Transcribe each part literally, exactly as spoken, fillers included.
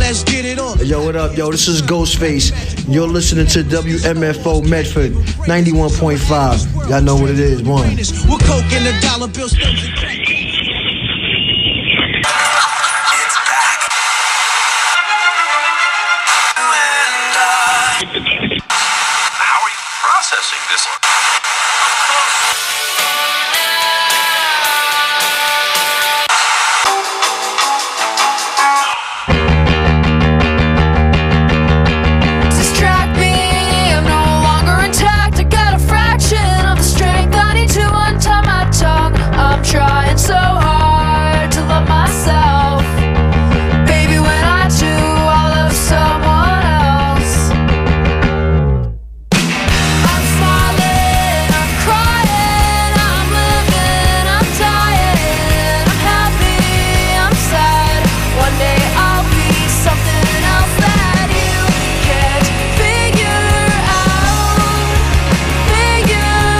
let's get it on. Yo, what up, yo? This is Ghostface. You're listening to W M F O Medford ninety-one point five. Y'all know what it is, one. We're coke and the dollar bill stamps and crack. It's back. How are you processing this? Trying so hard to love myself. Baby, when I do, I love someone else. I'm smiling, I'm crying, I'm living, I'm dying. I'm happy, I'm sad. One day I'll be something else that you can't figure out. Figure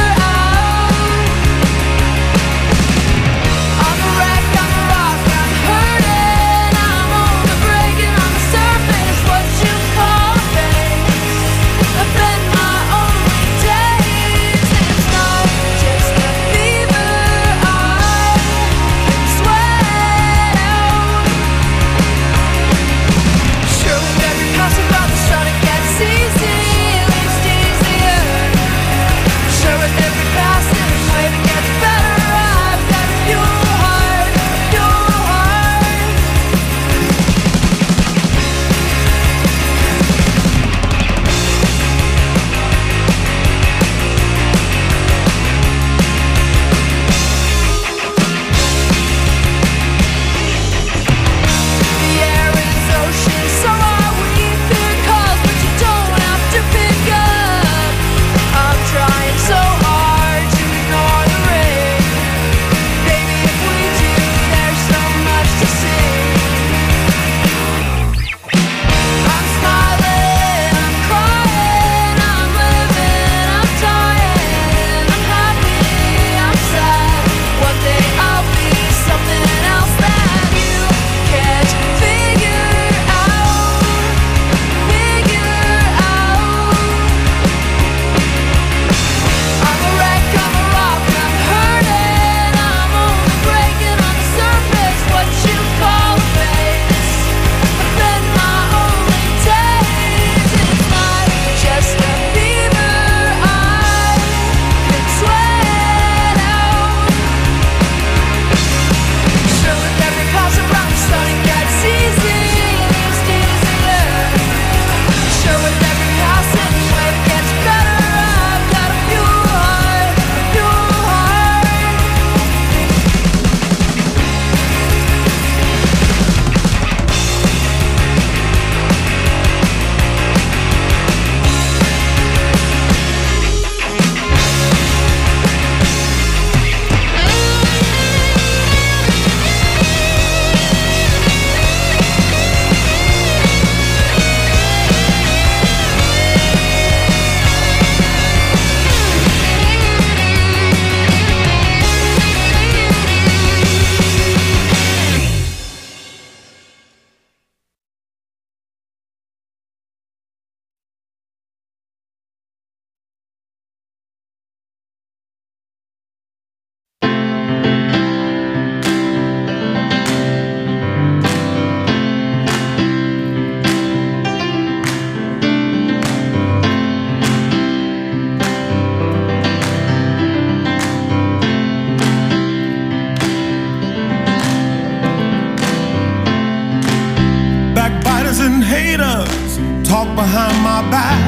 talk behind my back,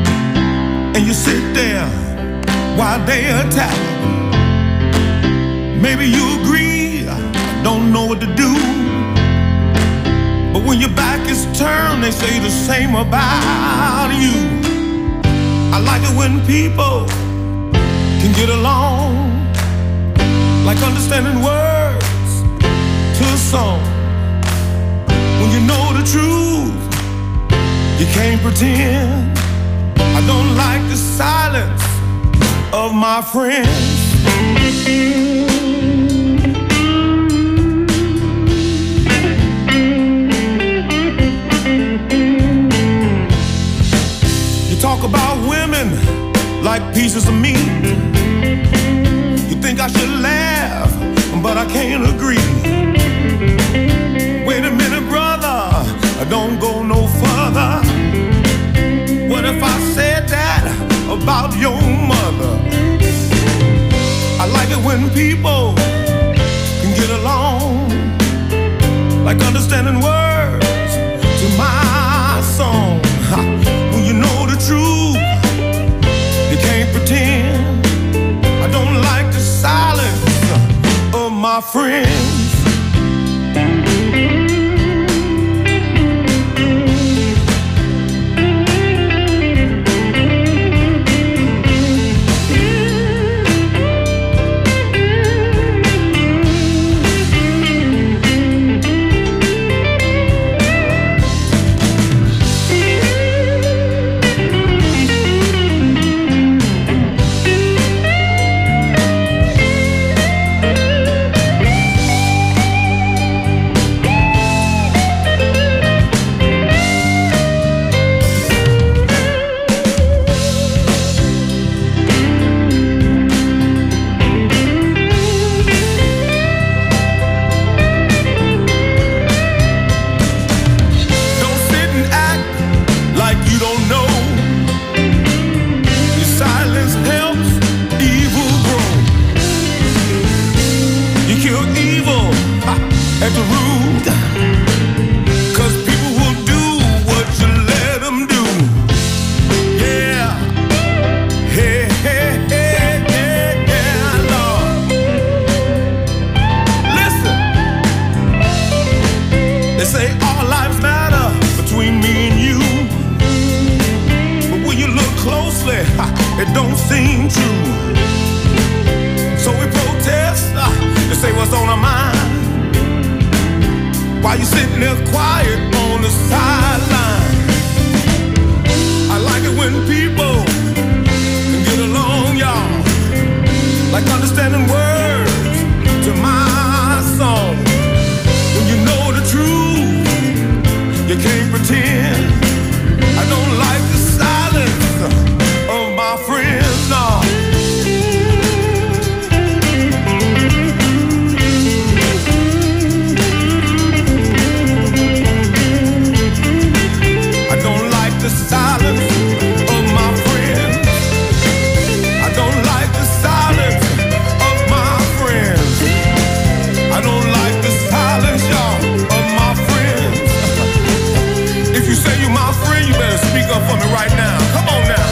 and you sit there while they attack. Maybe you agree, I don't know what to do, but when your back is turned, they say the same about you. I like it when people can get along, like understanding words to a song. When you know the truth, you can't pretend. I don't like the silence of my friends. can't agree. Wait a minute, brother, don't go no further. What if I said that about your mother? I like it when people can get along, like understanding words to my song. When you know the truth, you can't pretend. I don't like the silence of my friends. It don't seem true. So we protest uh, to say what's on our mind, while you sitting there quiet on the sideline. I like it when people can get along, y'all, like understanding words to my song. When you know the truth, you can't pretend. I don't like the silence of my friends, no. I don't like the silence of my friends. I don't like the silence of my friends. I don't like the silence, y'all, of my friends. If you say you're my friend, you better speak up for me right now. Come on now.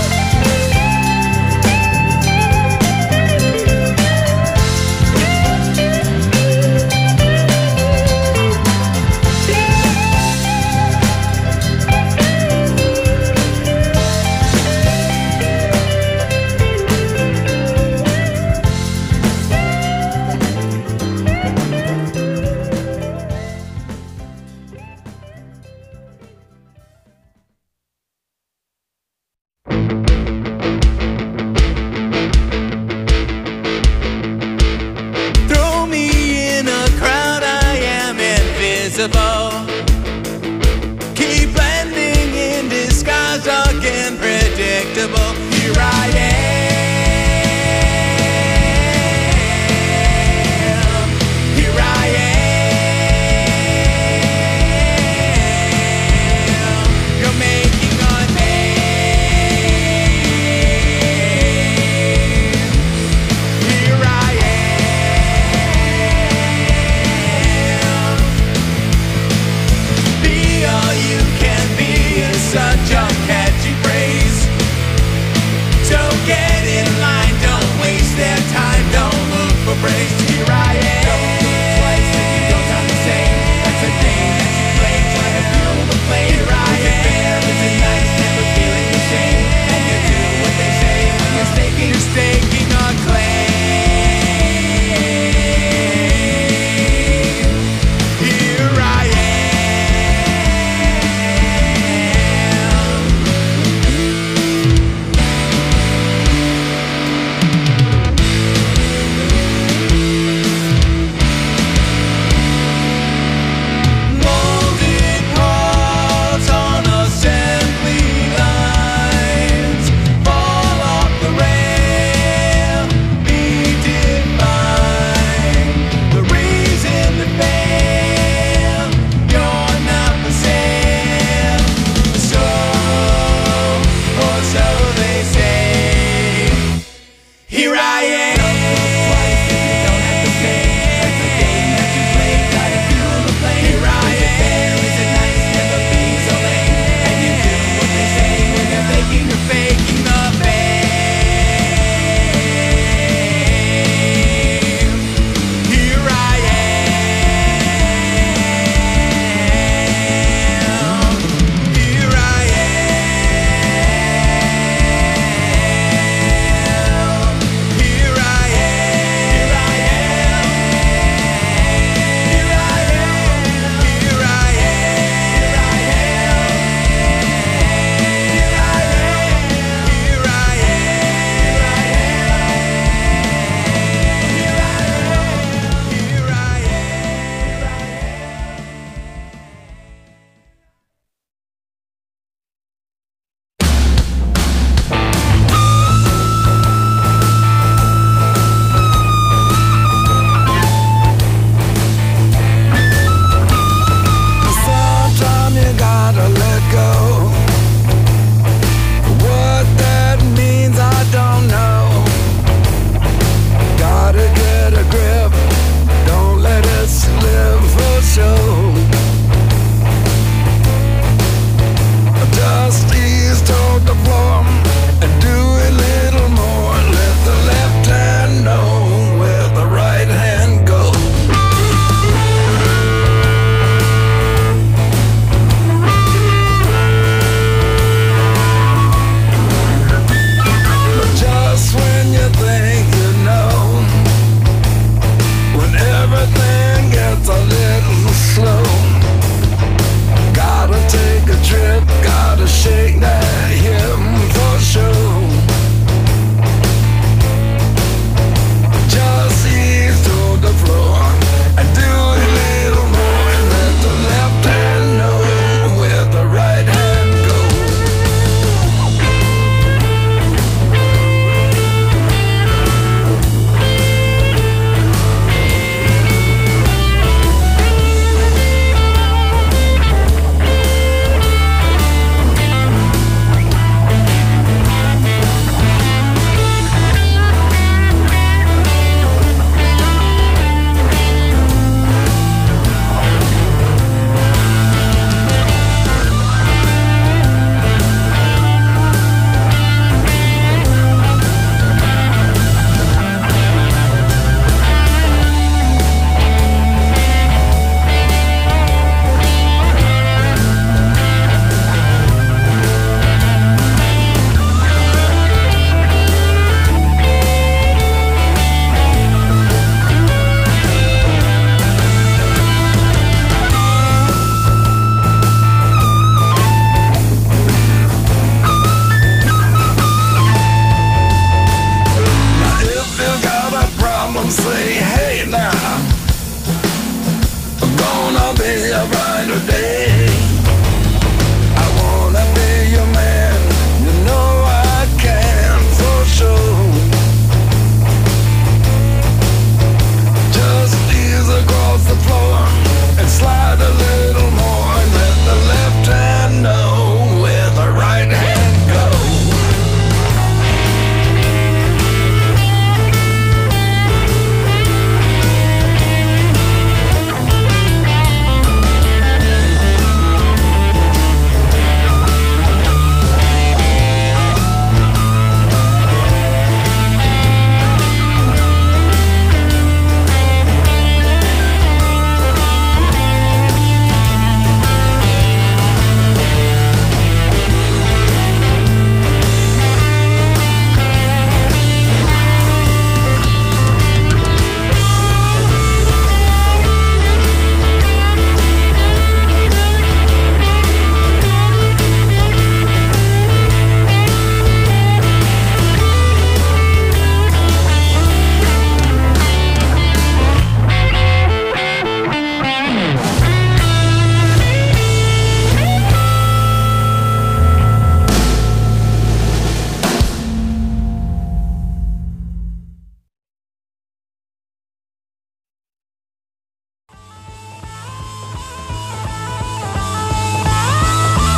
Keep blending in disguise, dark and predictable. Here I am. Here I am. You're making a name. Here I am. Be all you can be is such a catchy phrase. So get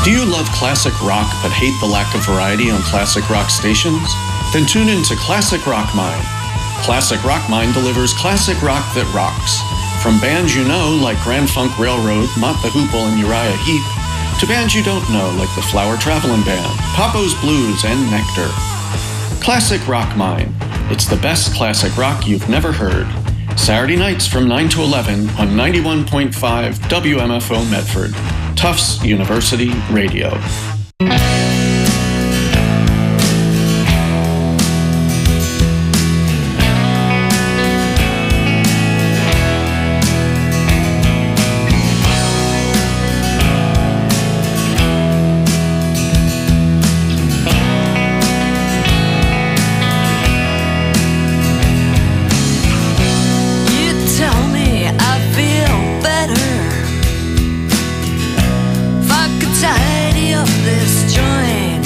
Do you love classic rock but hate the lack of variety on classic rock stations? Then tune in to Classic Rock Mine. Classic Rock Mine delivers classic rock that rocks. From bands you know like Grand Funk Railroad, Mott the Hoople, and Uriah Heep, to bands you don't know like the Flower Travelin' Band, Papo's Blues, and Nectar. Classic Rock Mine. It's the best classic rock you've never heard. Saturday nights from nine to eleven on ninety-one point five W M F O Medford, Tufts University Radio. Tidy up this joint.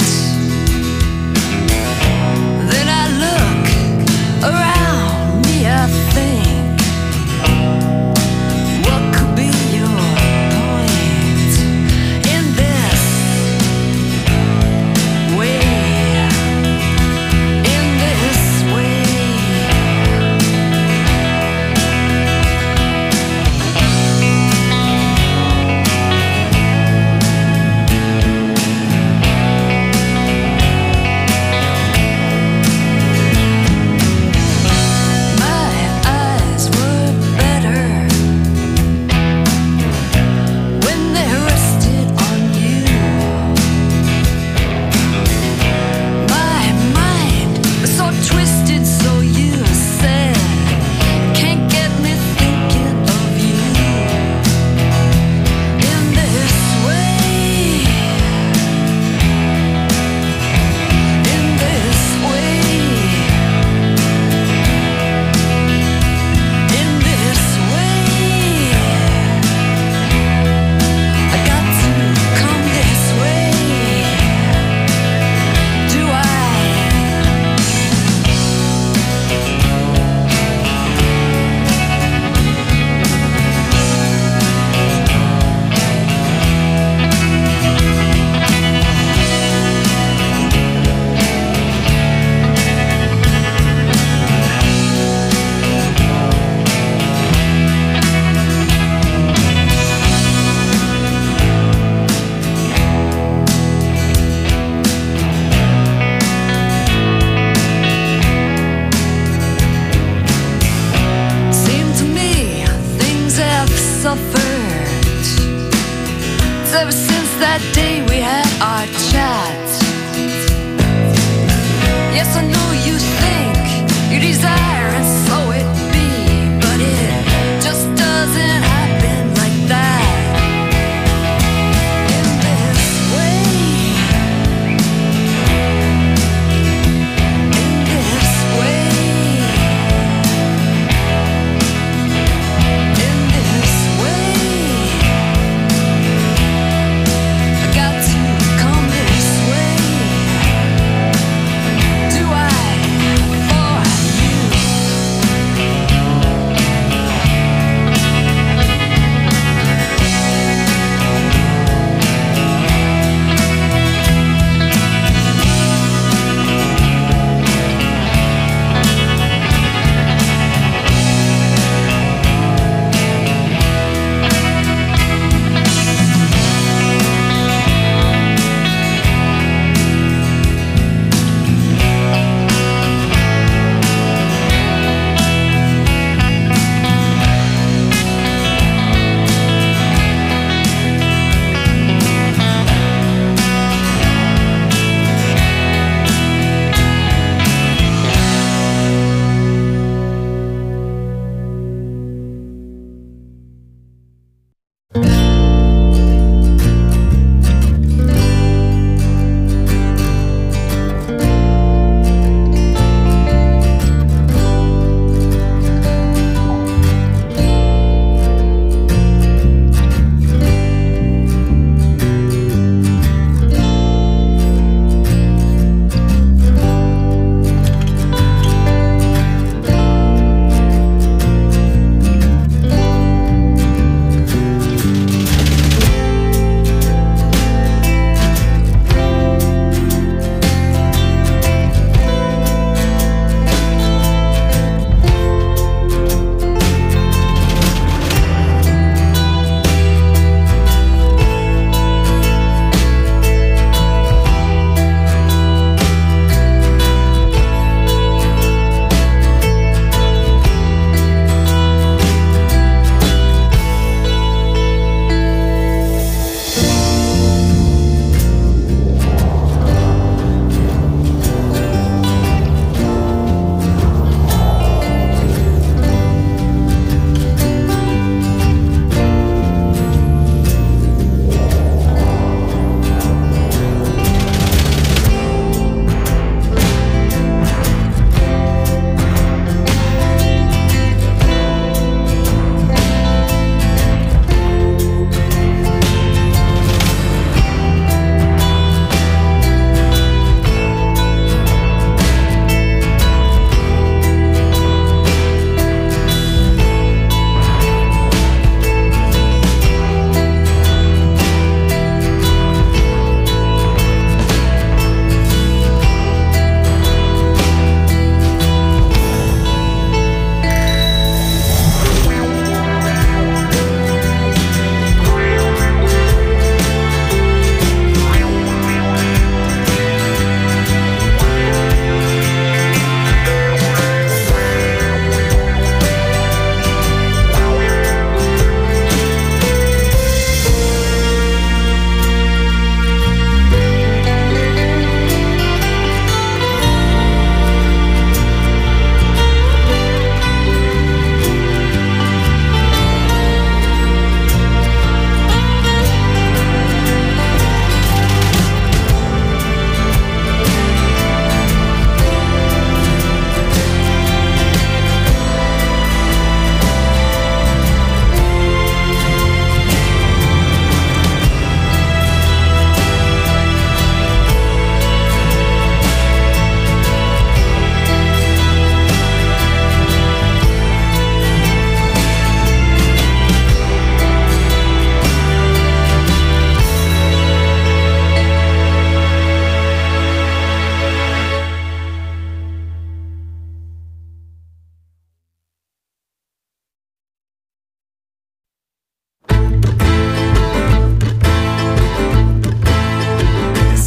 I got to come this way.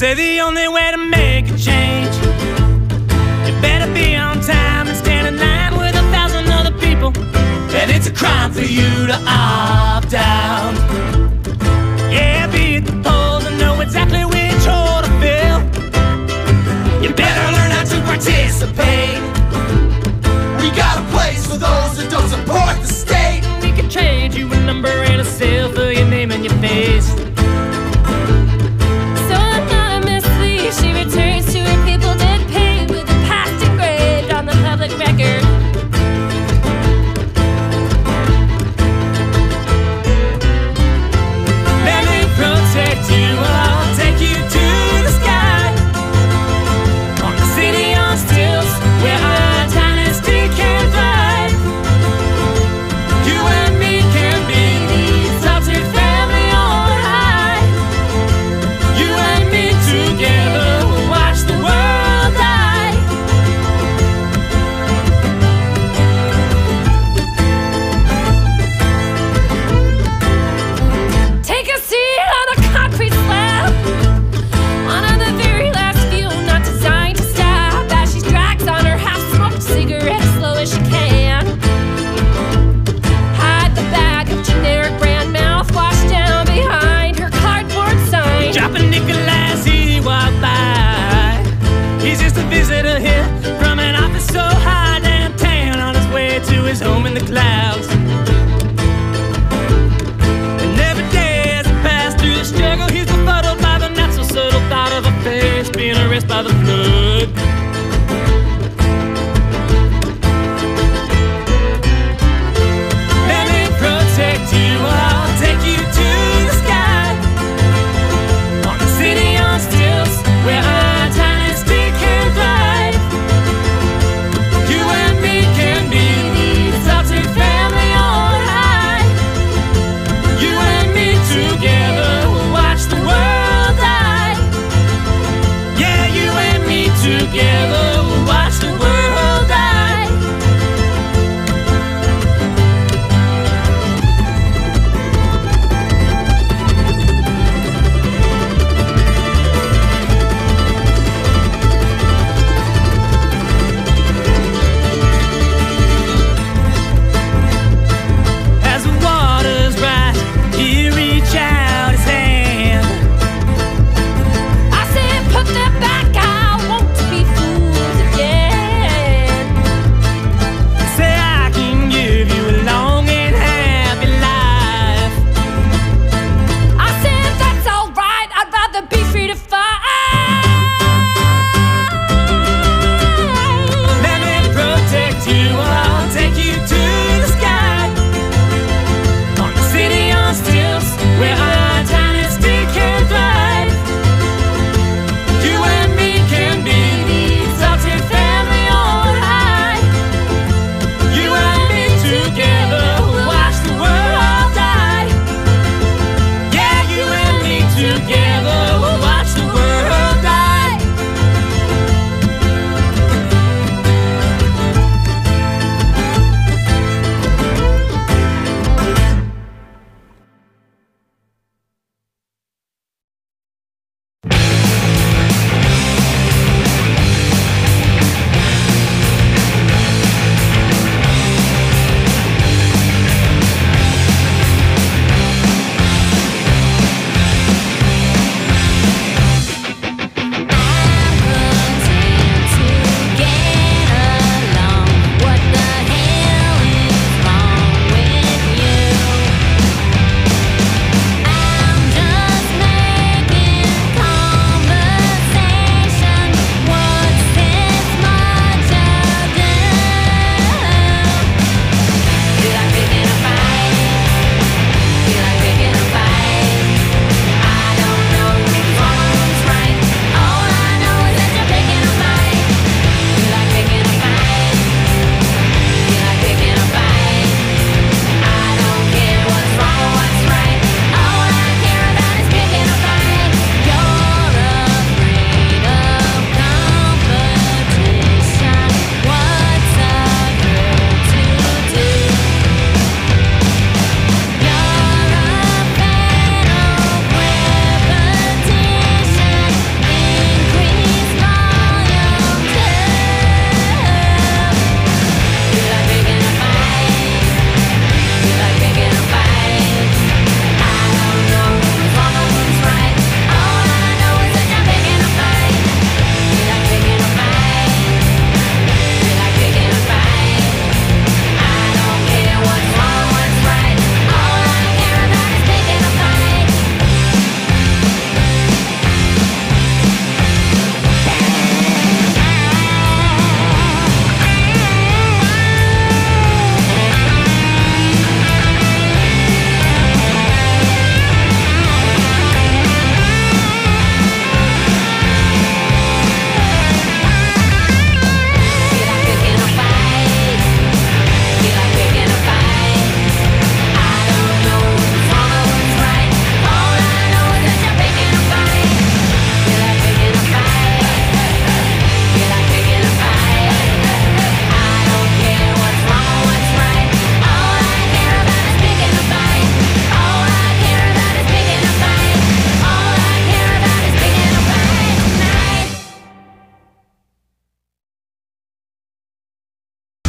say the only way to make a change, you better be on time and stand in line with a thousand other people. And it's a crime for you to opt out. Yeah, be at the polls and know exactly which hole to fill. You better learn how to participate. We got a place for those that don't support the state. We can trade you a number and a seal for your name and your face. So anonymously, she returns to her people dead paid with the past engraved on the public record. Let me protect you, I'll take you to the sky. On the city on stilts, where our dynasty can fly. You and me can be the adopted family on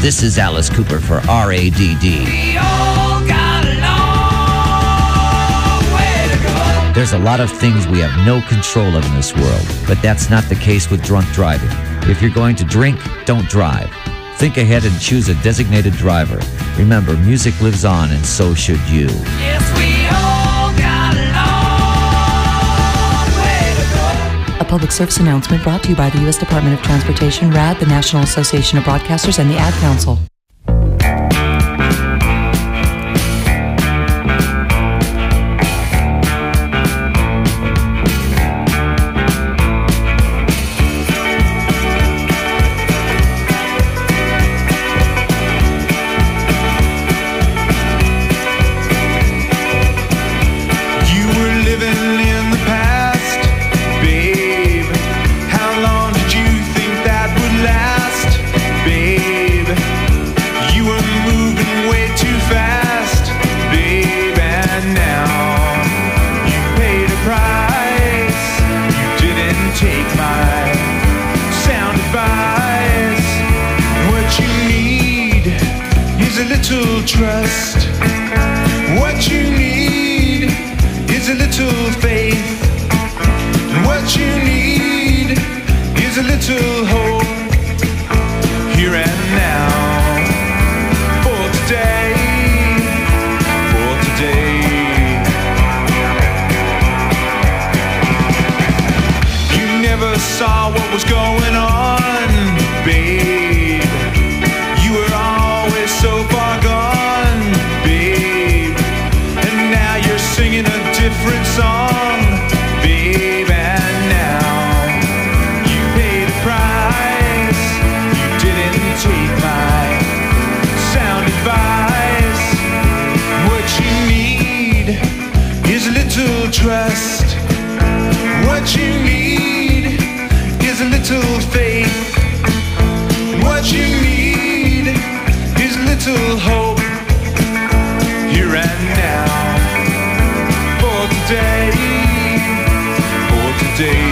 This is Alice Cooper for R A D D. We all got a long way to go. There's a lot of things we have no control of in this world, but that's not the case with drunk driving. If you're going to drink, don't drive. Think ahead and choose a designated driver. Remember, music lives on, and so should you. Yes, we all got a long way to go. A public service announcement brought to you by the U S Department of Transportation, R A D, the National Association of Broadcasters, and the Ad Council. Trust. What you need is a little faith. And what you need is a little hope. Here and now. For today. For today. You never saw what was going on, babe. You were always so far gone, babe. And now you're singing a different song, babe. And now you paid a price. You didn't take my sound advice. What you need is a little trust. What you need is a little faith. What you need is a little hope. Here and now. For today. For today.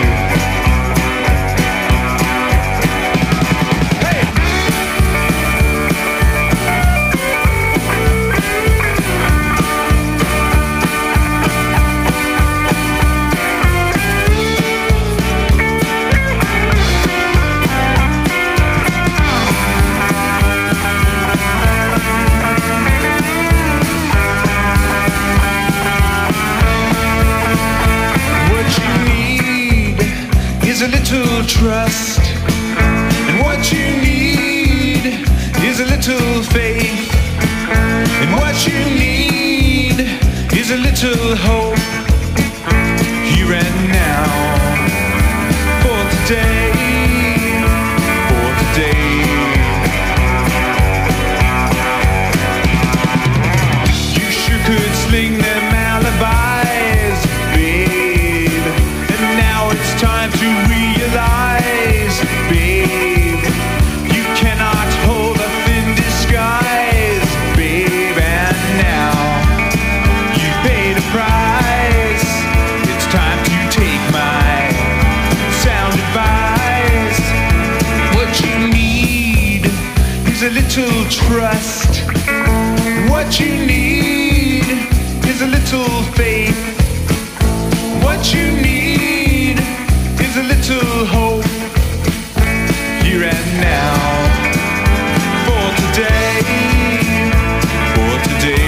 A little trust, and what you need is a little faith, and what you need is a little hope. Here and now. For today. For today. You sure could sling them alibis, babe. And now it's time to realize, babe, you cannot hold a thin disguise, babe. And now you paid a price. It's time to take my sound advice. What you need is a little trust. What you need is a little faith. What you need is a little hope. Here and now. For today. For today.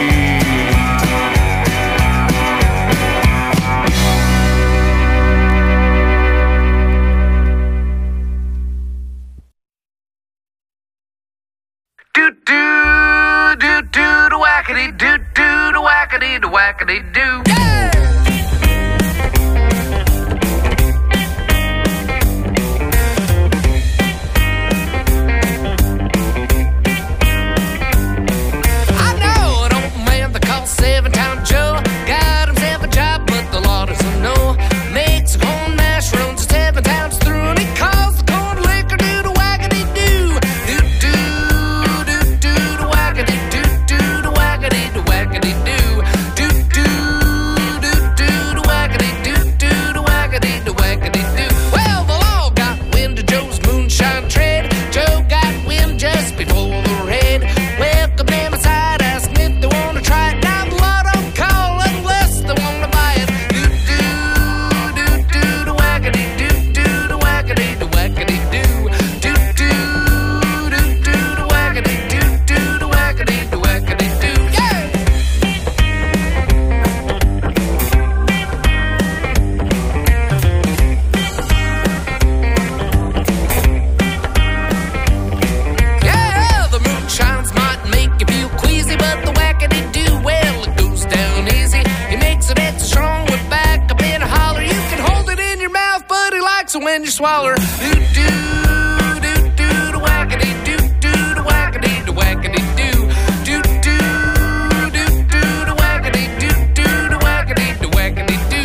Do do do do the wackity do do the wackity the wackity do. Yeah! Seven-time Joe got himself a job, but the law doesn't know. Makes a corn mash, runs it seven times through, and he calls the corn liquor do the wackity do. Do do do do the wackity do do the wackity the wackity do. Do do then you swallow her. Do do do do do wackity do do do wackity do wackity do do do do do do wackity do do do wackity do wackity do.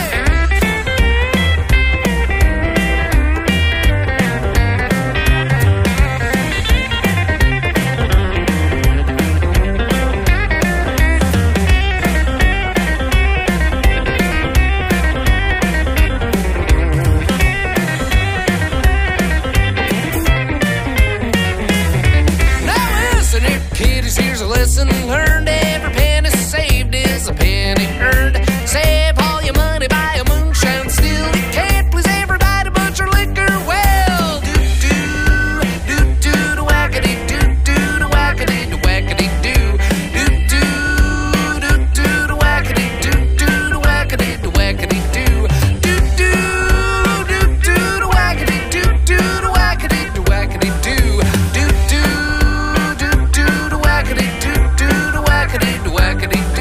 Here's a lesson learned. Every penny saved is a penny earned. Save all your money, buy a moonshine still. You can't please everybody but your liquor well. Do do do do do wackity do do do wackity do wackity do do do do do do wackity do do do wackity do wackity do do do do do do wackity do do do wackity do wackity do do do do do do wackity do do do wackity do wackity do.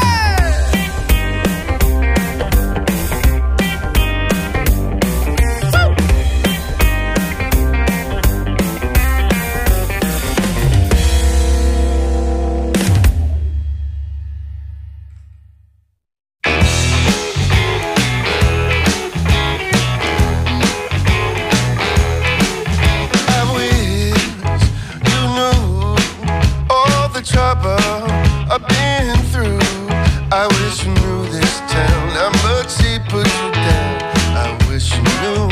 I've been through. I wish you knew this town. How much he put you down. I wish you knew.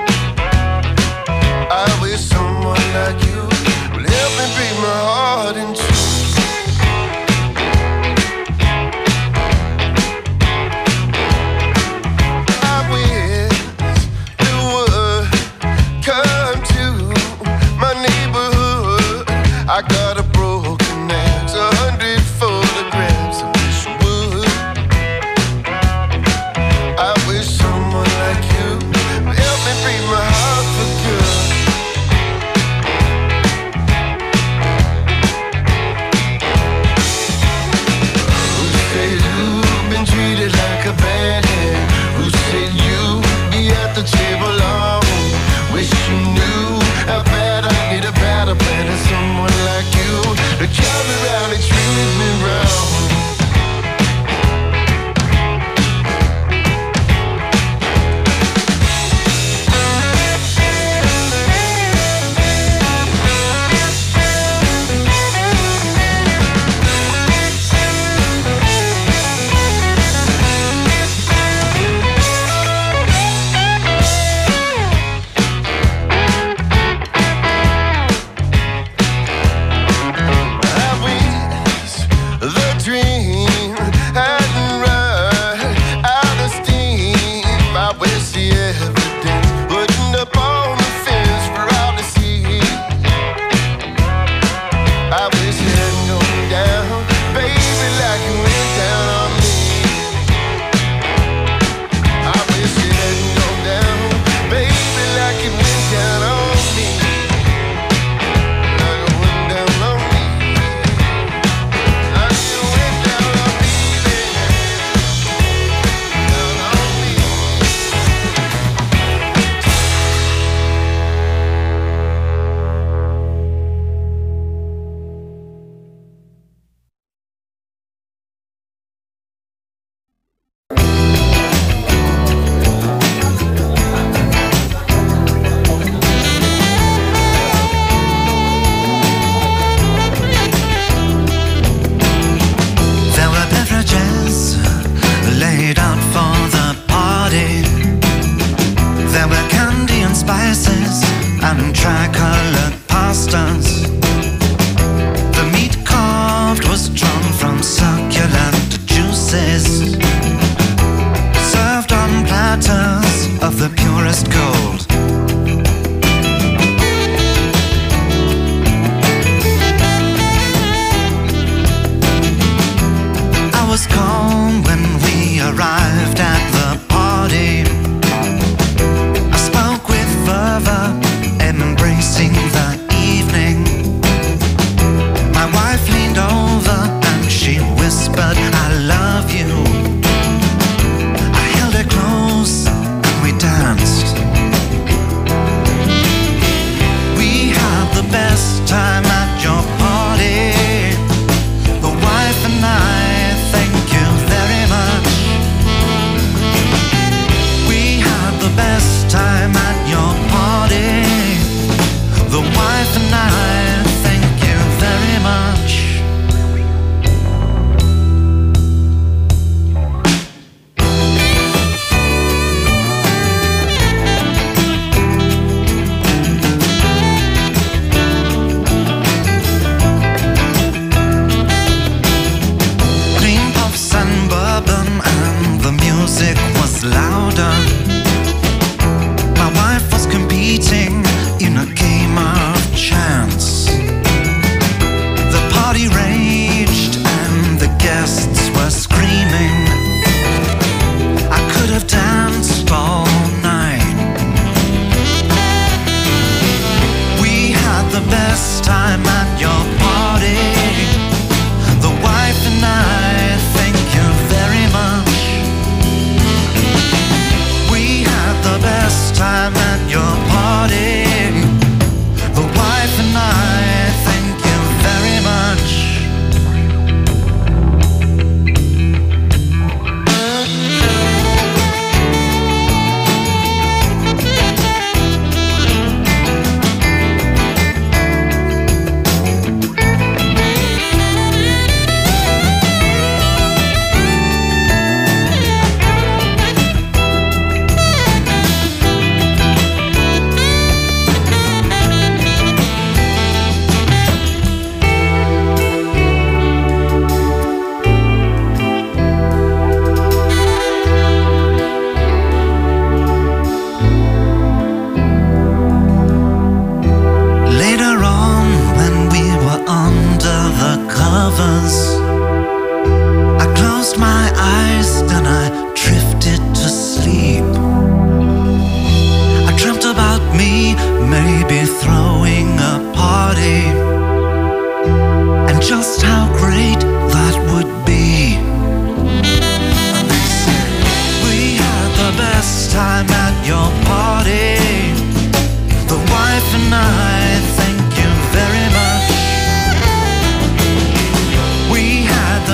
I wish someone like you would help me break my heart in two. I wish you would come to my neighborhood. I got a broken axe, a hundred photographs. I wish you would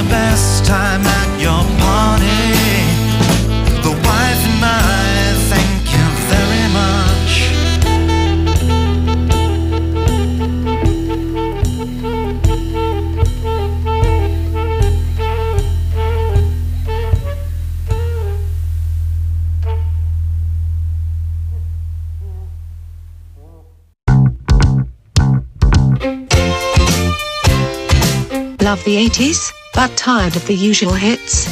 the best time at your party. The wife and I thank you very much. Love the eighties, but tired of the usual hits?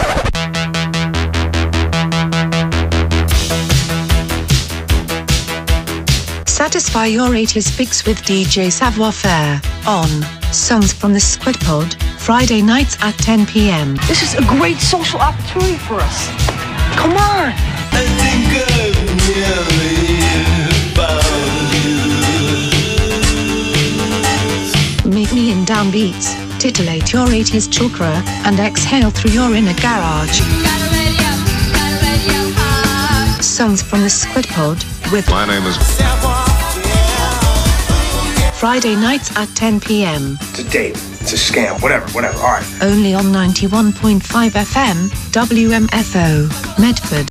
Satisfy your eighties fix with D J Savoir Faire on Songs from the Squid Pod, Friday nights at ten p m. This is a great social opportunity for us. Come on! I think I'm really about you. Meet me in downbeats, titillate your eighties chakra, and exhale through your inner garage. Songs from the Squid Pod with My name is Friday nights at ten p m. It's a date. It's a scam. Whatever, whatever. All right. Only on ninety-one point five F M, W M F O, Medford.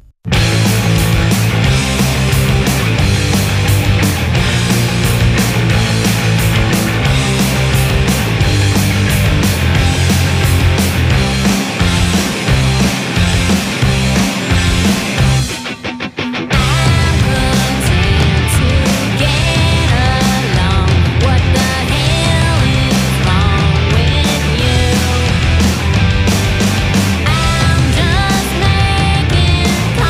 I'm just making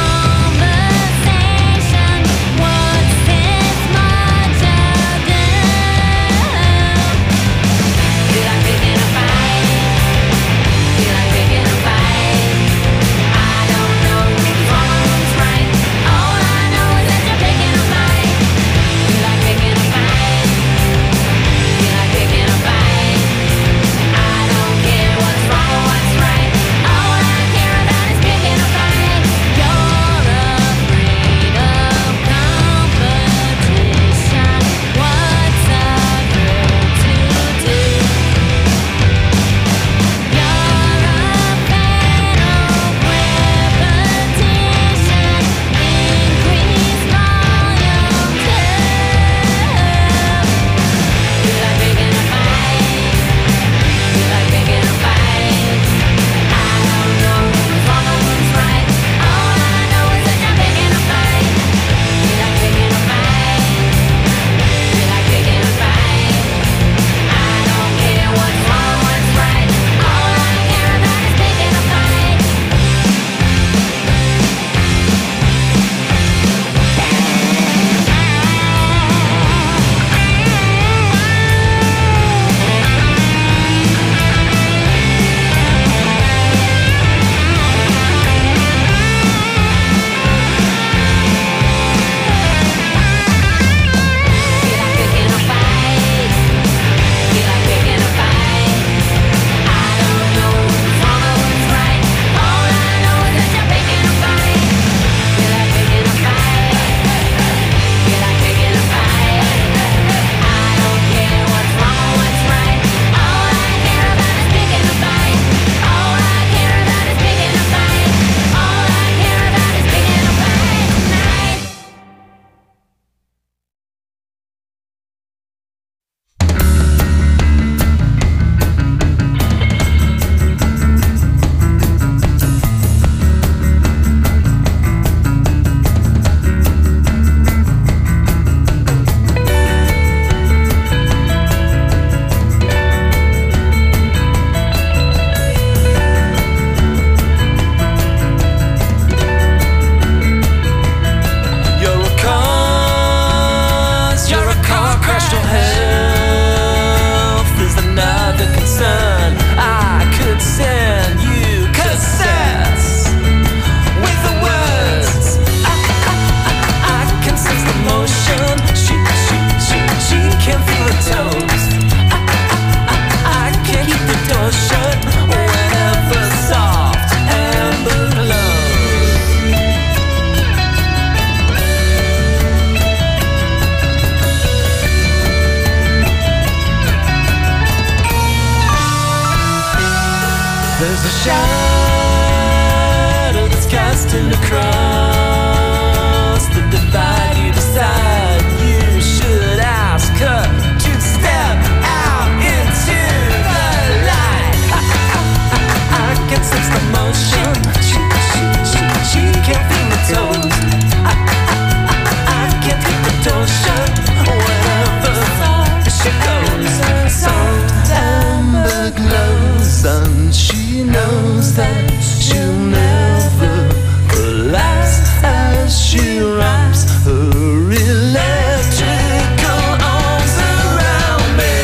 There's a shadow that's casting across the divide. You decide you should ask her to step out into the light. I, I, I, I can sense the motion. She, she, she, she can't feel my toes. I, I, I, I can't keep the door shut wherever she goes. Soft amber glows, and she knows that she'll never collapse as she wraps her electrical arms around me.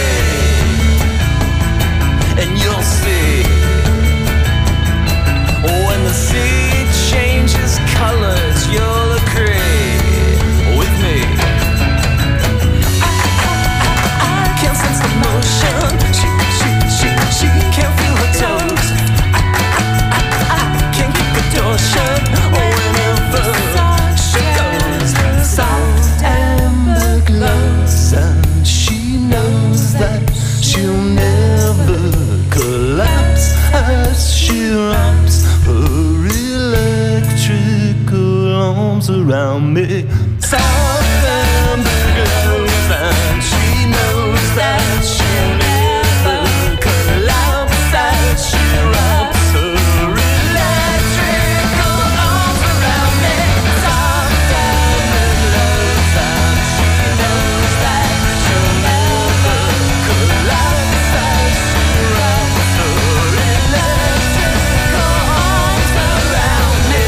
And you'll see, when the sea changes colors, you'll agree with me. I, I, I, I can't sense the motion. She, she, she, she can't feel her toes. I, I, I, I can't keep the door shut whenever she goes. Soft amber glows, and she knows that she'll never collapse as she wraps her electrical arms around me. Soft amber glows, and she knows that she'll never collapse as she wraps her electrical arms around me. Soft amber glows, and she knows that she'll never collapse as she wraps her electrical arms around me.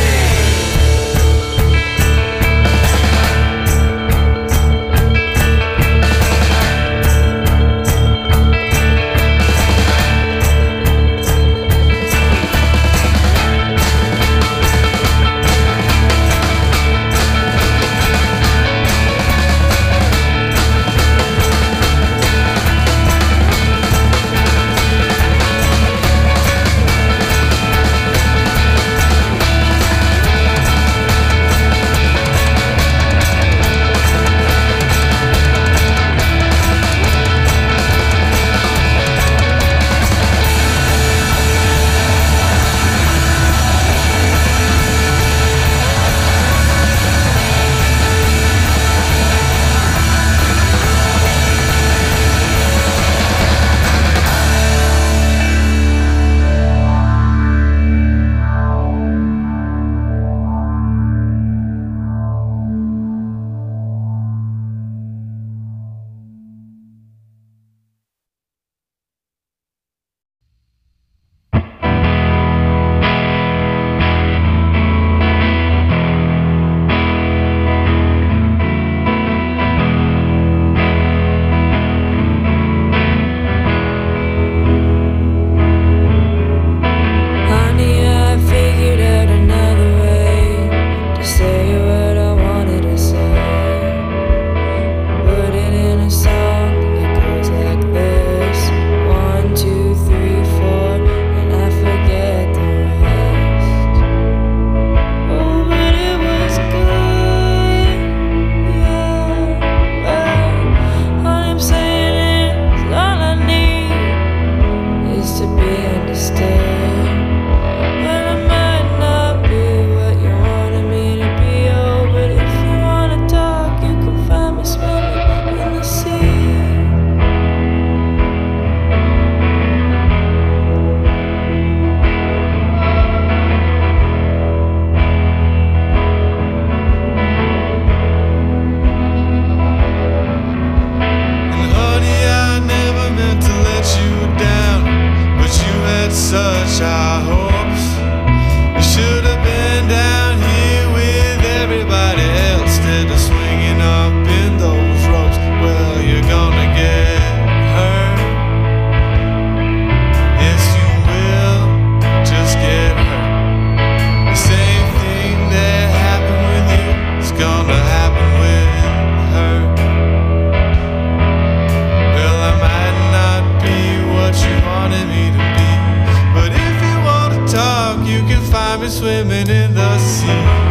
swimming in the sea.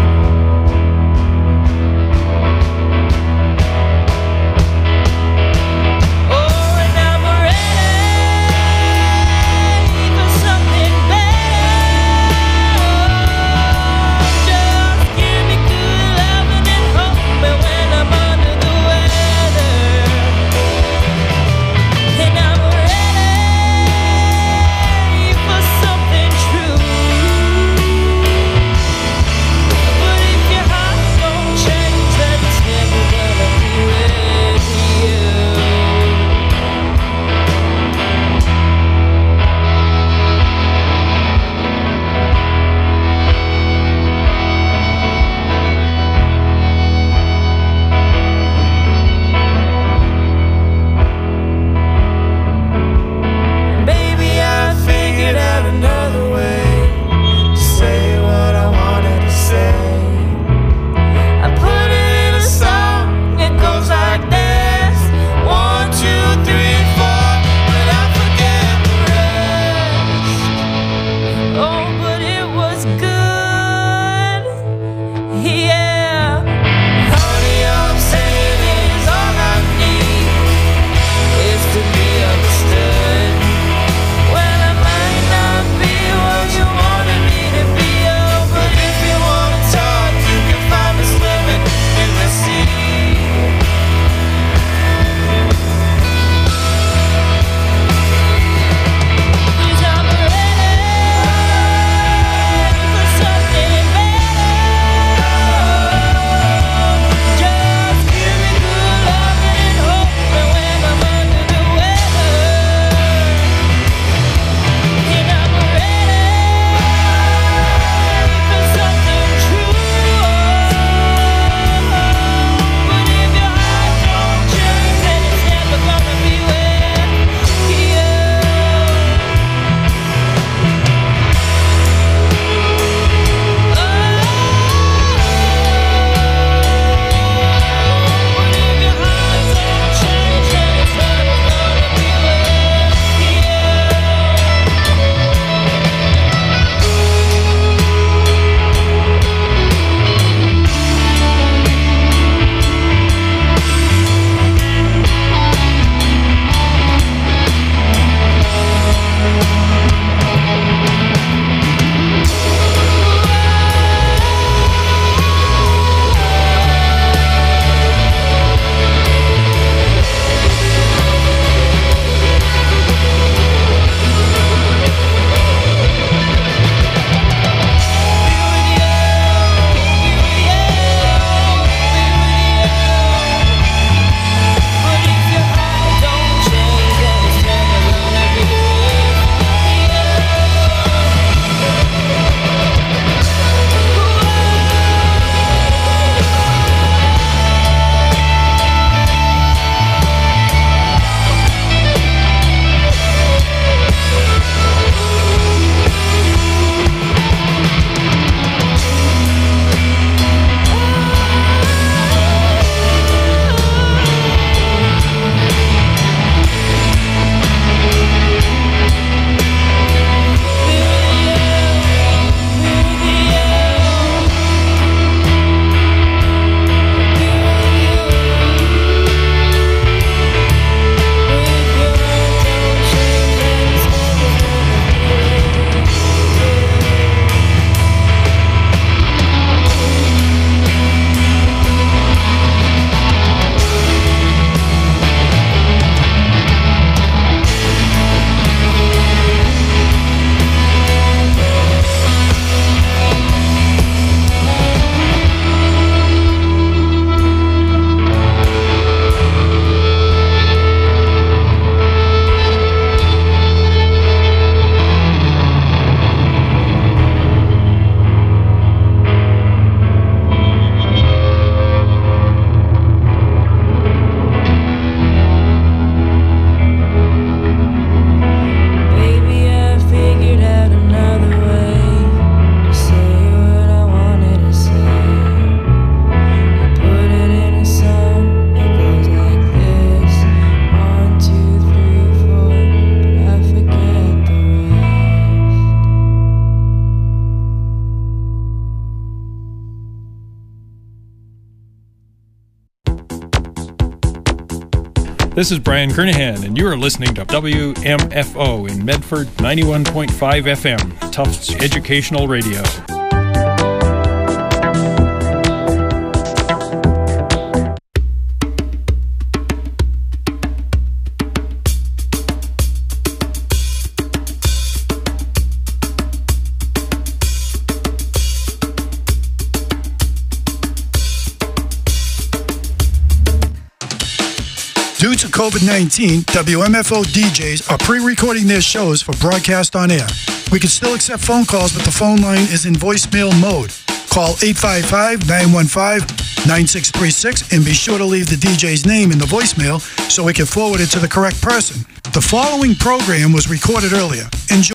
Oh, and I'm ready for something better. This is Brian Kernahan, and you are listening to W M F O in Medford, ninety-one point five F M, Tufts Educational Radio. Due to COVID nineteen, W M F O D Js are pre-recording their shows for broadcast on air. We can still accept phone calls, but the phone line is in voicemail mode. Call eight five five, nine one five, nine six three six and be sure to leave the D J's name in the voicemail so we can forward it to the correct person. The following program was recorded earlier. Enjoy.